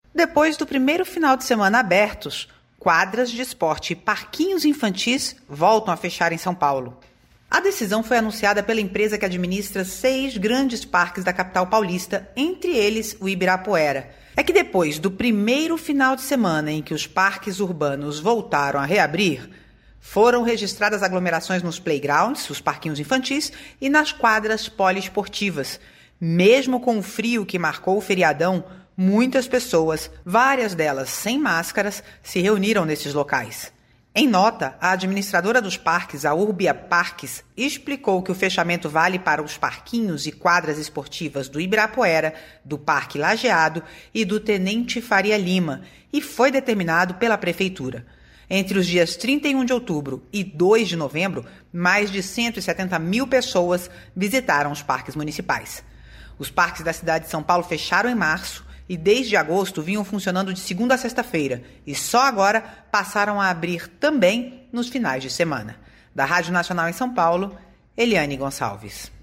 Depois do primeiro final de semana abertos, quadras de esporte e parquinhos infantis voltam a fechar em São Paulo. A decisão foi anunciada pela empresa que administra 6 grandes parques da capital paulista, entre eles o Ibirapuera. É que depois do primeiro final de semana em que os parques urbanos voltaram a reabrir, foram registradas aglomerações nos playgrounds, os parquinhos infantis, e nas quadras poliesportivas. Mesmo com o frio que marcou o feriadão, muitas pessoas, várias delas sem máscaras, se reuniram nesses locais. Em nota, a administradora dos parques, a Urbia Parques, explicou que o fechamento vale para os parquinhos e quadras esportivas do Ibirapuera, do Parque Lajeado e do Tenente Faria Lima, e foi determinado pela Prefeitura. Entre os dias 31 de outubro e 2 de novembro, mais de 170 mil pessoas visitaram os parques municipais. Os parques da cidade de São Paulo fecharam em março e desde agosto vinham funcionando de segunda a sexta-feira e só agora passaram a abrir também nos finais de semana. Da Rádio Nacional em São Paulo, Eliane Gonçalves.